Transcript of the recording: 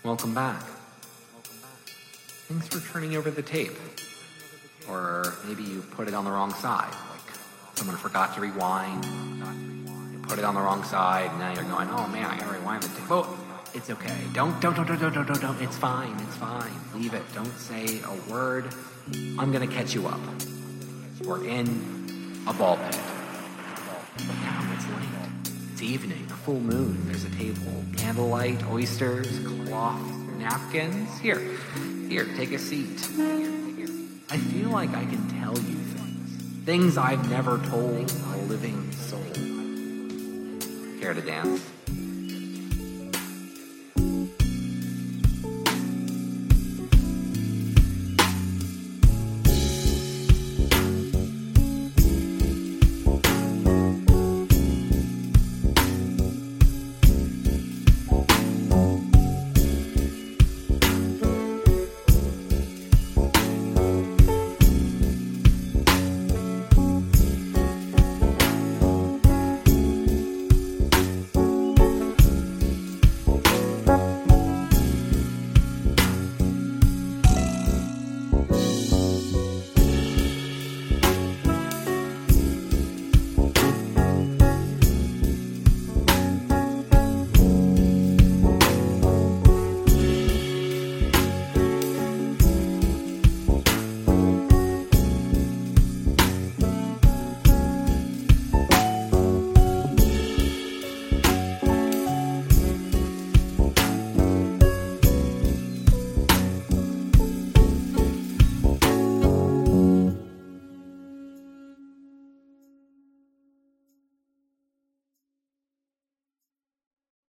Welcome back. Thanks for turning over the tape. Or maybe you put it on the wrong side. Like someone forgot to rewind. You put it on the wrong side, and now you're going, oh man, I gotta rewind the tape. Oh, it's okay. Don't. It's fine. Leave it. Don't say a word. I'm gonna catch you up. We're in a ball pit. But now it's late. It's evening, a full moon. There's a table, candlelight, oysters, cloth, napkins. Here, take a seat. I feel like I can tell you things I've never told a living soul. Care to dance?